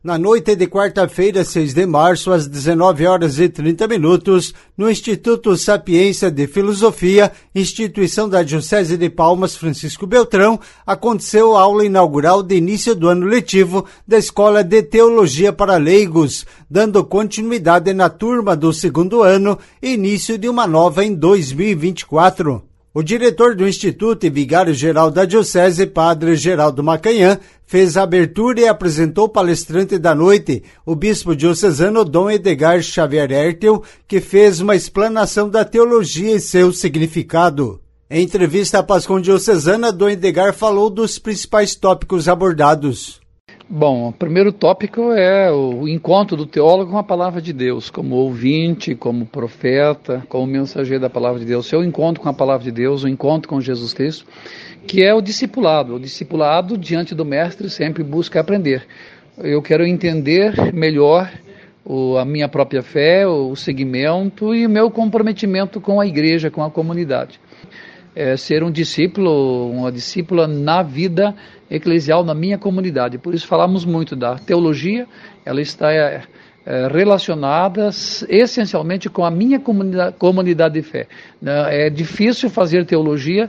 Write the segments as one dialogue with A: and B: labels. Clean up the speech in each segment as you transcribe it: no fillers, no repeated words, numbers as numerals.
A: Na noite de quarta-feira, 6 de março, às 19h30, no Instituto Sapiência de Filosofia, instituição da Diocese de Palmas Francisco Beltrão, aconteceu a aula inaugural de início do ano letivo da Escola de Teologia para Leigos, dando continuidade na turma do segundo ano e início de uma nova em 2024. O diretor do Instituto e vigário-geral da Diocese, Padre Geraldo Macanhã, fez a abertura e apresentou o palestrante da noite, o bispo diocesano Dom Edgar Xavier Hertel, que fez uma explanação da teologia e seu significado. Em entrevista à Pascom Diocesana, Dom Edgar falou dos principais tópicos abordados.
B: Bom, o primeiro tópico é o encontro do teólogo com a palavra de Deus, como ouvinte, como profeta, como mensageiro da palavra de Deus. Seu encontro com a palavra de Deus, o encontro com Jesus Cristo, que é o discipulado. O discipulado, diante do mestre, sempre busca aprender. Eu quero entender melhor a minha própria fé, o segmento e o meu comprometimento com a igreja, com a comunidade. Ser um discípulo, uma discípula na vida eclesial, na minha comunidade. Por isso falamos muito da teologia, ela está relacionada essencialmente com a minha comunidade de fé. É difícil fazer teologia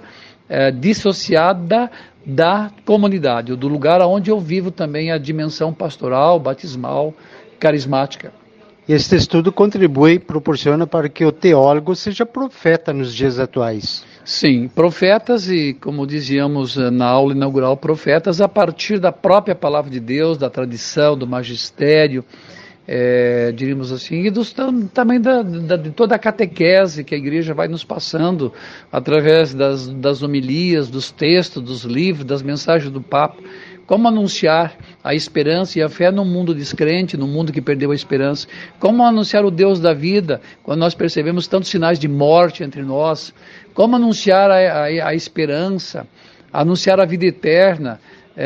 B: dissociada da comunidade, do lugar onde eu vivo também a dimensão pastoral, batismal, carismática.
A: Este estudo contribui e proporciona para que o teólogo seja profeta nos dias atuais.
B: Sim, profetas e, como dizíamos na aula inaugural, profetas a partir da própria palavra de Deus, da tradição, do magistério, diríamos assim, e também de toda a catequese que a igreja vai nos passando através das homilias, dos textos, dos livros, das mensagens do Papa. Como anunciar a esperança e a fé num mundo descrente, num mundo que perdeu a esperança. Como anunciar o Deus da vida, quando nós percebemos tantos sinais de morte entre nós. Como anunciar a esperança, anunciar a vida eterna,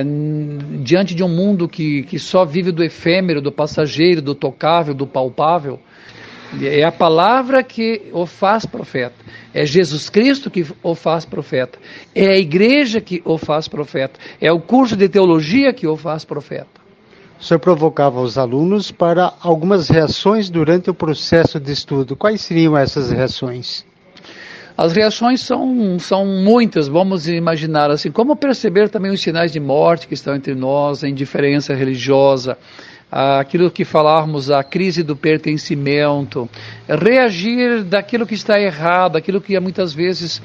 B: diante de um mundo que só vive do efêmero, do passageiro, do tocável, do palpável. É a palavra que o faz profeta. É Jesus Cristo que o faz profeta. É a igreja que o faz profeta. É o curso de teologia que o faz profeta.
A: O senhor provocava os alunos para algumas reações durante o processo de estudo. Quais seriam essas reações?
B: As reações são muitas, vamos imaginar assim, como perceber também os sinais de morte que estão entre nós, a indiferença religiosa, aquilo que falávamos, a crise do pertencimento, reagir daquilo que está errado, aquilo que muitas vezes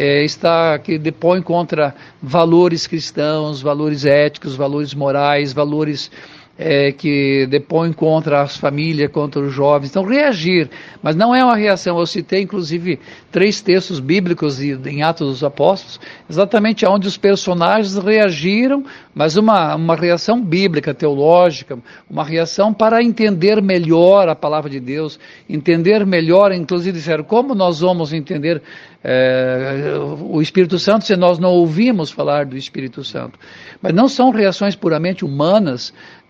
B: que depõe contra valores cristãos, valores éticos, valores morais, valores que depõem contra as famílias, contra os jovens. Então, reagir, mas não é uma reação. Eu citei, inclusive, 3 textos bíblicos em Atos dos Apóstolos, exatamente onde os personagens reagiram, mas uma reação bíblica, teológica, uma reação para entender melhor a palavra de Deus, entender melhor, inclusive disseram, como nós vamos entender o Espírito Santo se nós não ouvimos falar do Espírito Santo. Mas não são reações puramente humanas,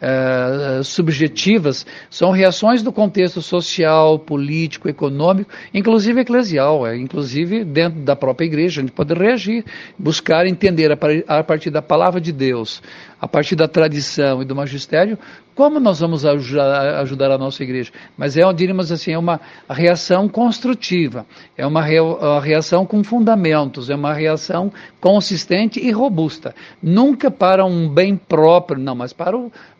B: subjetivas, são reações do contexto social, político, econômico, inclusive eclesial, inclusive dentro da própria igreja. A gente pode reagir, buscar entender a partir da palavra de Deus, a partir da tradição e do magistério, como nós vamos ajudar a nossa igreja. Mas diríamos assim, é uma reação construtiva, é uma reação com fundamentos, é uma reação consistente e robusta. Nunca para um bem próprio, não, mas para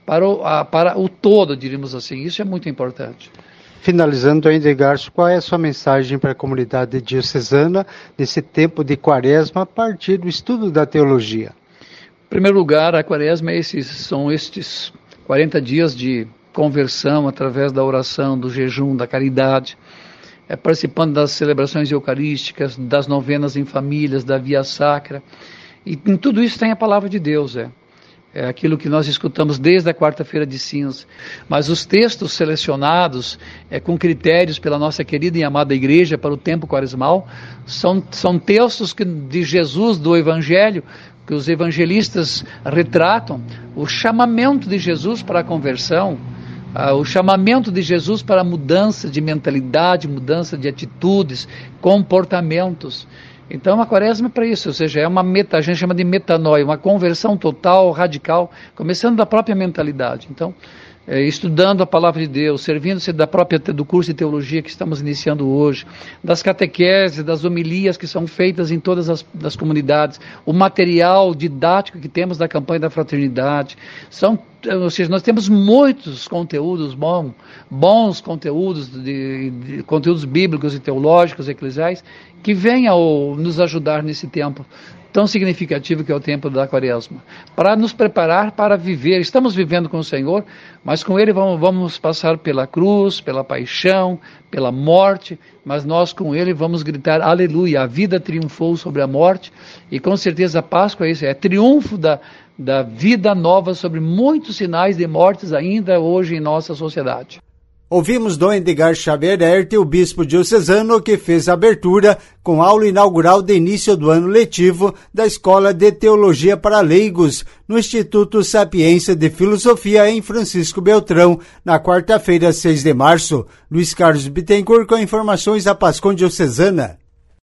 B: o todo, diríamos assim. Isso é muito importante.
A: Finalizando, Edgar, qual é a sua mensagem para a comunidade diocesana nesse tempo de quaresma a partir do estudo da teologia?
B: Em primeiro lugar, a quaresma são estes 40 dias de conversão através da oração, do jejum, da caridade, participando das celebrações eucarísticas, das novenas em famílias, da via sacra. E em tudo isso tem a palavra de Deus, é aquilo que nós escutamos desde a quarta-feira de cinza. Mas os textos selecionados com critérios pela nossa querida e amada igreja para o tempo quaresmal são textos de Jesus, do Evangelho, que os evangelistas retratam, o chamamento de Jesus para a conversão, o chamamento de Jesus para a mudança de mentalidade, mudança de atitudes, comportamentos. Então a quaresma é para isso, ou seja, a gente chama de metanoia, uma conversão total, radical, começando da própria mentalidade. Então, estudando a palavra de Deus, servindo-se do curso de teologia que estamos iniciando hoje, das catequeses, das homilias que são feitas em todas as comunidades, o material didático que temos da campanha da fraternidade, ou seja, nós temos muitos conteúdos bons conteúdos, conteúdos bíblicos e teológicos, eclesiais, que venham nos ajudar nesse tempo tão significativo que é o tempo da Quaresma, para nos preparar para viver. Estamos vivendo com o Senhor, mas com Ele vamos passar pela cruz, pela paixão, pela morte, mas nós com Ele vamos gritar aleluia, a vida triunfou sobre a morte, e com certeza a Páscoa é isso, é triunfo da vida nova sobre muitos sinais de mortes ainda hoje em nossa sociedade.
A: Ouvimos Dom Edgar Xavier Hertel, o bispo diocesano, que fez a abertura com aula inaugural de início do ano letivo da Escola de Teologia para Leigos, no Instituto Sapiência de Filosofia, em Francisco Beltrão, na quarta-feira, 6 de março. Luiz Carlos Bittencourt com informações da Pascom Diocesana.